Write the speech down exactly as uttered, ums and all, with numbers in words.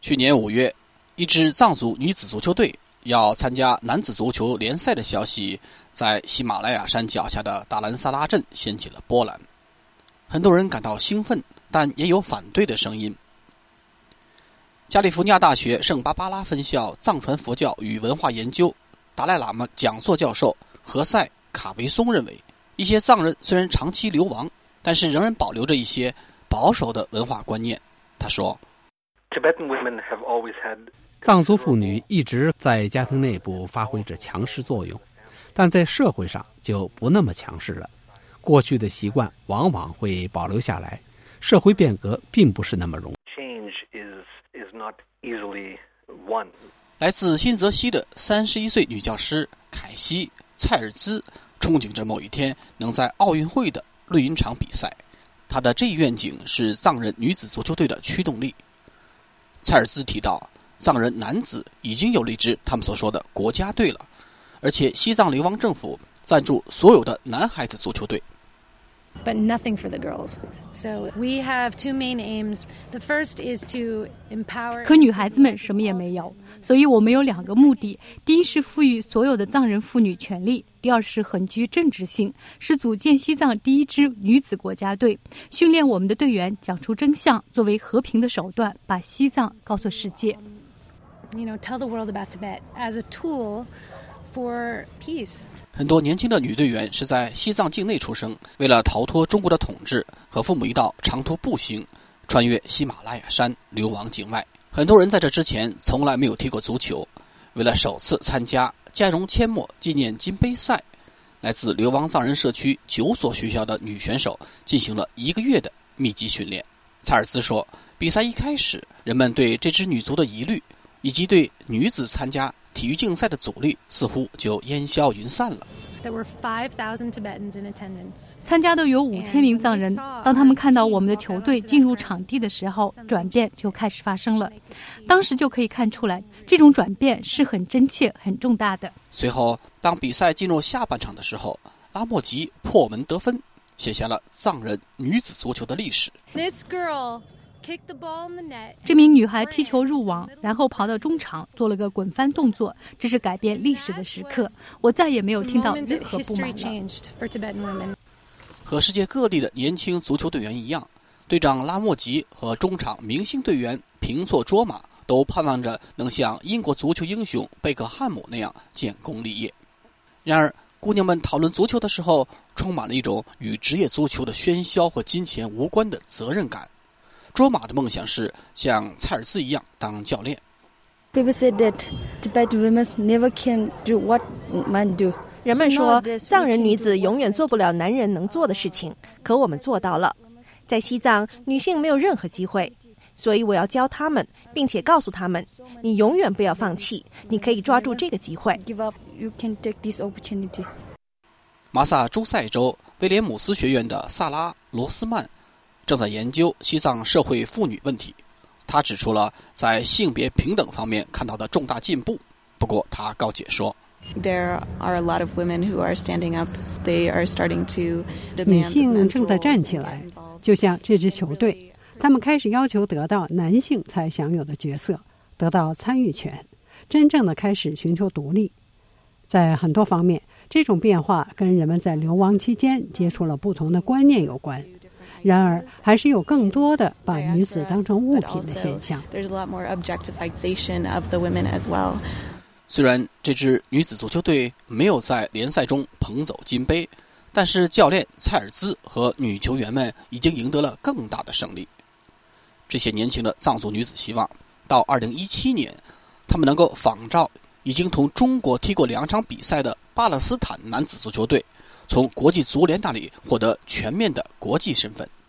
去年五月，一支藏族女子足球队要参加男子足球联赛的消息，在喜马拉雅山脚下的达兰萨拉镇掀起了波澜。很多人感到兴奋，但也有反对的声音。加利福尼亚大学圣巴巴拉分校藏传佛教与文化研究达赖喇嘛讲座教授何塞卡维松认为，一些藏人虽然长期流亡，但是仍然保留着一些保守的文化观念。他说， 藏族妇女一直在家庭内部发挥着强势作用，但在社会上就不那么强势了。过去的习惯往往会保留下来，社会变革并不是那么容易。 来自新泽西的三十一岁女教师凯西·蔡尔兹憧憬着某一天能在奥运会的绿茵场比赛，她的这一愿景是藏人女子足球队的驱动力。蔡尔兹提到，藏人男子已经有了一支他们所说的国家队了，而且西藏流亡政府赞助所有的男孩子足球队。 But nothing for the girls. So we have two main aims. The first is to empower. 可女孩子们什么也没有，所以我们有两个目的：第一是赋予所有的藏人妇女权利；第二是很具政治性，是组建西藏第一支女子国家队，训练我们的队员讲出真相，作为和平的手段，把西藏告诉世界。 You know, tell the world about Tibet as a tool for peace. 很多年轻的女队员是在西藏境内出生，为了逃脱中国的统治，和父母一道长途步行，穿越喜马拉雅山，流亡境外。很多人在这之前从来没有踢过足球，为了首次参加加绒阡陌纪念金杯赛，来自流亡藏人社区九所学校的女选手进行了一个月的密集训练。蔡尔兹说，比赛一开始，人们对这支女足的疑虑，以及对女子参加体育竞赛的阻力似乎就烟消云散了。 There were five thousand Tibetans in attendance. 参加的有五千名藏人。当他们看到我们的球队进入场地的时候，转变就开始发生了。当时就可以看出来，这种转变是很真切、很重大的。 随后，当比赛进入下半场的时候，拉莫吉破门得分，写下了藏人女子足球的历史。 This girl The 这名女孩踢球入网，然后跑到中场做了个滚翻动作，这是改变历史的时刻。我再也没有听到任何不满了。 和世界各地的年轻足球队员一样，队长拉莫吉和中场明星队员平措卓玛都盼望着能像英国足球英雄贝克汉姆那样建功立业。然而，姑娘们讨论足球的时候，充满了一种与职业足球的喧嚣和金钱无关的责任感。卓玛的梦想是像蔡尔兹一样当教练。 People said that Tibetan women never can do what men do. 人们说，藏人女子永远做不了男人能做的事情，可我们做到了。在西藏，女性没有任何机会，所以我要教她们，并且告诉她们，你永远不要放弃，你可以抓住这个机会。 Give up, you can take this opportunity. 马萨诸塞州威廉姆斯学院的萨拉·罗斯曼正在研究西藏社会妇女问题，他指出了在性别平等方面看到的重大进步。不过他告解说， There are a lot of women who are standing up. They are starting to demand 女性正在站起来，就像这支球队，他们开始要求得到男性才享有的角色，得到参与权，真正的开始寻求独立。在很多方面，这种变化跟人们在流亡期间接触了不同的观念有关。然而，还是有更多的把女子当成物品的现象。 虽然这支女子足球队没有在联赛中捧走金杯，但是教练蔡尔兹和女球员们已经赢得了更大的胜利。这些年轻的藏族女子希望，到二零一七年，她们能够仿照已经同中国踢过两场比赛的巴勒斯坦男子足球队，从国际足联那里获得全面的国际身份。